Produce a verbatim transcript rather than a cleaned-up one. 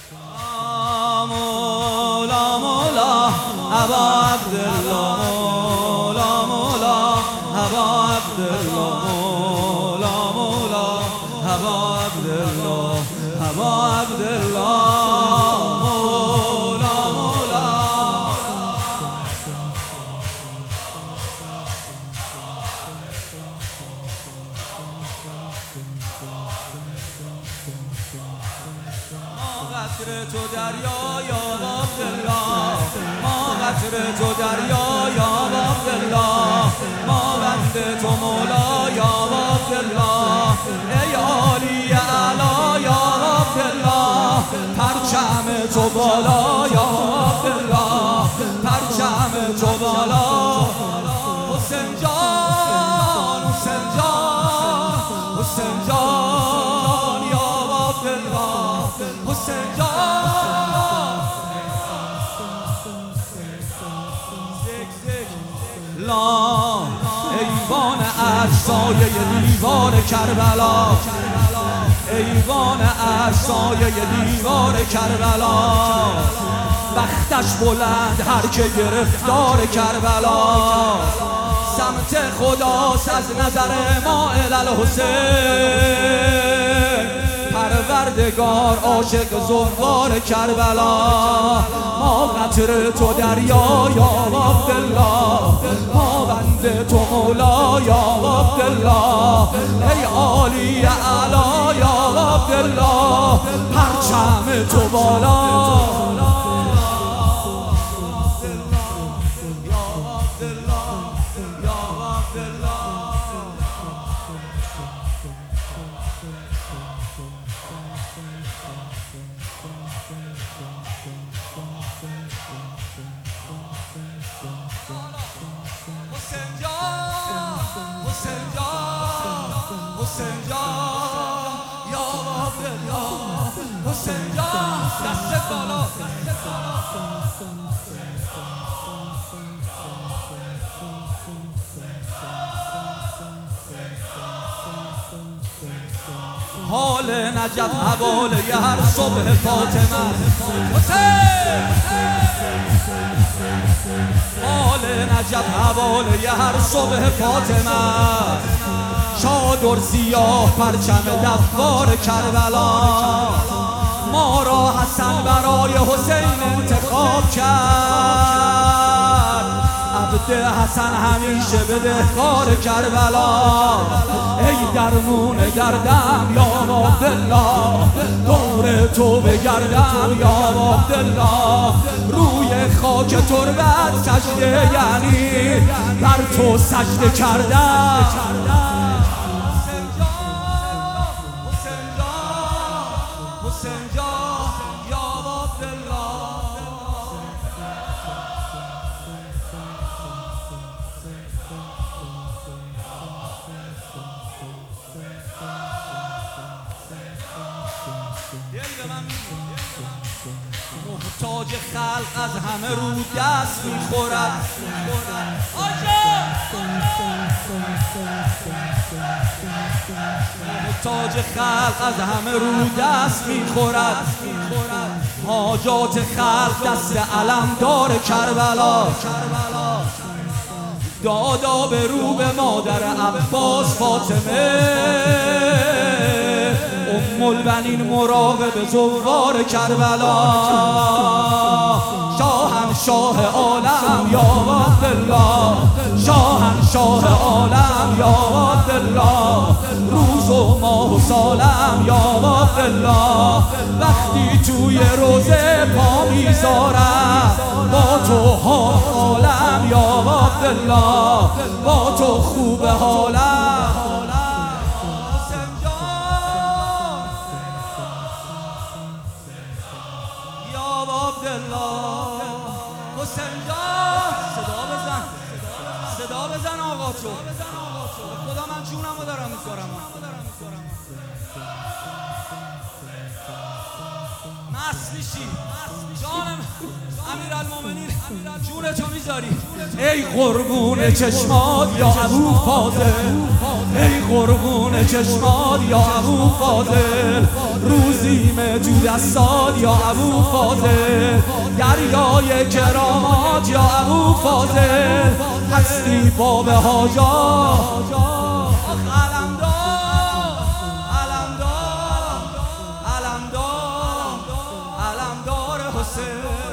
مولا مولا ابا عبدالله مولا مولا ابا عبدالله مولا مولا ابا عبدالله ابا عبدالله مولا مولا ما قطره تو دریا یا عبدالله ما قطره تو دریا یا عبدالله ما بنده تو مولا یا عبدالله ای عالی اعلی یا عبدالله پرچم تو بالا یا عبدالله پرچم تو بالا حسین جان حسین جان حسین جان یا عبدالله حسین جان لا ایوان عرصایه دیوار کربلا ایوان عرصایه دیوار کربلا بختش بلند هر که گرفتار کربلا سمت خداست از نظر ما الالحسین پروردگار عاشق زوار کربلا ما قطره تو دریا یا عبدالله ما بنده تو مولا یا عبدالله ای عالی اعلی یا عبدالله پرچم تو بالا حسین جان یا عبدالله حسین جان دست بالا حال نجف حواله هر صبح فاطمه حسین حال نجف حواله هر صبح فاطمه شادر سیاه پرچم دوار کربلا ما را حسن برای حسین انتخاب کرد عبد حسن همیشه بدهکار کربلا ای درمون دردم یا عبدالله دور تو بگردم یا عبدالله روی خاک تربت سجده یعنی بر تو سجده کردم حسین جان یا عبدالله محتاج خلق از همه رو دست میخورد محتاج خلق از همه رو دست میخورد حاجات خلق دست علمدار کربلا دادا به رو به مادر عباس فاطمه ام البنین مراقب زوار کربلا شاهنشاه عالم یا عبدالله شاهنشاه عالم یا عبدالله روز و ماه و سالم یا عبدالله وقتی توی روزه پا میذارم با تو حالم یا عبدالله با تو خوب حالم حسین جان صدا بزن صدا بزن آقا تو خدا من جونم رو دارم میذارم مست میشی جانم امیرالمومنین جونتو میذاری ای قربون چشمات یا ابو فاضل ای قربون چشمات یا ابو فاضل روزیم تو دستات یا ابو فاضل، دریای کرامات یا ابو فاضل، هستی باب حاجات. علمدار علمدار علمدار علمدار حسین.